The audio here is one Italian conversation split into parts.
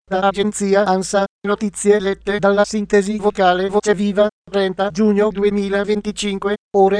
Da agenzia ANSA, notizie lette dalla sintesi vocale Voce Viva, 30 giugno 2025, ore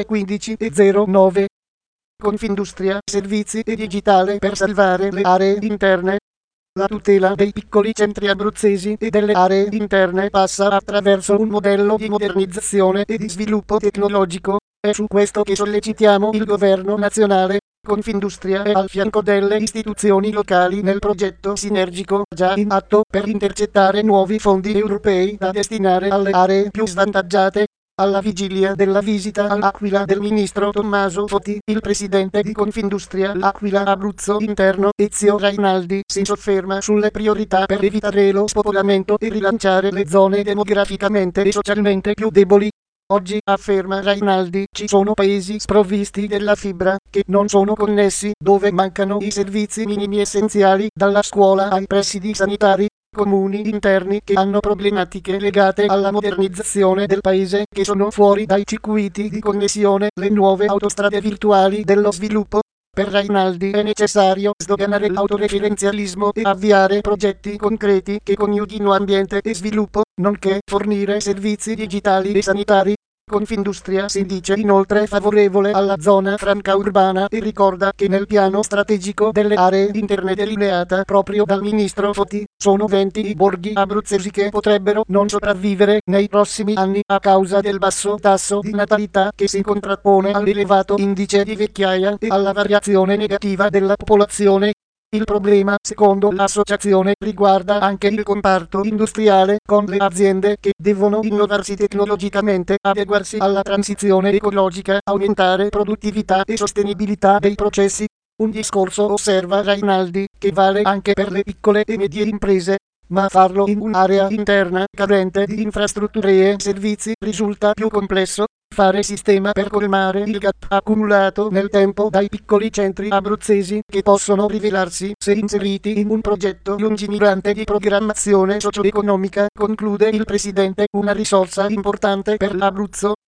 15:09. Confindustria, servizi e digitale per salvare le aree interne. La tutela dei piccoli centri abruzzesi e delle aree interne passa attraverso un modello di modernizzazione e di sviluppo tecnologico. È su questo che sollecitiamo il governo nazionale. Confindustria è al fianco delle istituzioni locali nel progetto sinergico già in atto per intercettare nuovi fondi europei da destinare alle aree più svantaggiate. Alla vigilia della visita all'Aquila del ministro Tommaso Foti, il presidente di Confindustria L'Aquila Abruzzo Interno, Ezio Rainaldi, si sofferma sulle priorità per evitare lo spopolamento e rilanciare le zone demograficamente e socialmente più deboli. Oggi, afferma Rainaldi, ci sono paesi sprovvisti della fibra, che non sono connessi, dove mancano i servizi minimi essenziali, dalla scuola ai presidi sanitari. Comuni interni che hanno problematiche legate alla modernizzazione del paese, che sono fuori dai circuiti di connessione, le nuove autostrade virtuali dello sviluppo. Per Rainaldi è necessario sdoganare l'autoreferenzialismo e avviare progetti concreti che coniughino ambiente e sviluppo, nonché fornire servizi digitali e sanitari. Confindustria si dice inoltre favorevole alla zona franca urbana e ricorda che nel piano strategico delle aree interne delineata proprio dal ministro Foti, sono 20 i borghi abruzzesi che potrebbero non sopravvivere nei prossimi anni a causa del basso tasso di natalità che si contrappone all'elevato indice di vecchiaia e alla variazione negativa della popolazione. Il problema, secondo l'associazione, riguarda anche il comparto industriale, con le aziende che devono innovarsi tecnologicamente, adeguarsi alla transizione ecologica, aumentare produttività e sostenibilità dei processi. Un discorso, osserva Rainaldi, che vale anche per le piccole e medie imprese. Ma farlo in un'area interna carente di infrastrutture e servizi risulta più complesso. Fare sistema per colmare il gap accumulato nel tempo dai piccoli centri abruzzesi, che possono rivelarsi, se inseriti in un progetto lungimirante di programmazione socio-economica, conclude il presidente, una risorsa importante per l'Abruzzo.